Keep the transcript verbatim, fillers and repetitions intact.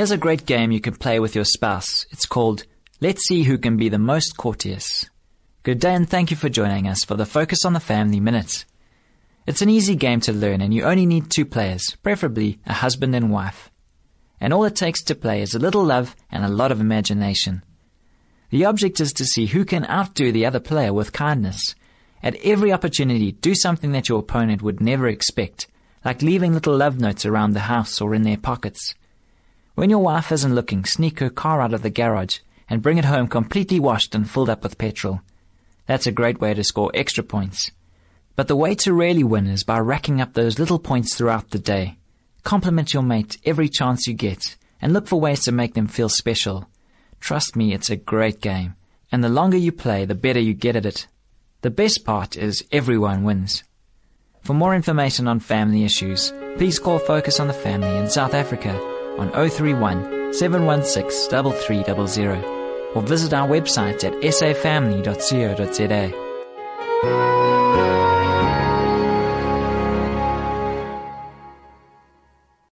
Here's a great game you can play with your spouse. It's called Let's See Who Can Be the Most Courteous. Good day and thank you for joining us for the Focus on the Family Minute. It's an easy game to learn and you only need two players, preferably a husband and wife. And all it takes to play is a little love and a lot of imagination. The object is to see who can outdo the other player with kindness. At every opportunity, do something that your opponent would never expect, like leaving little love notes around the house or in their pockets. When your wife isn't looking, sneak her car out of the garage and bring it home completely washed and filled up with petrol. That's a great way to score extra points. But the way to really win is by racking up those little points throughout the day. Compliment your mate every chance you get and look for ways to make them feel special. Trust me, it's a great game. And the longer you play, the better you get at it. The best part is everyone wins. For more information on family issues, please call Focus on the Family in South Africa on zero three one, seven one six, three three zero zero or visit our website at s a family dot co dot z a.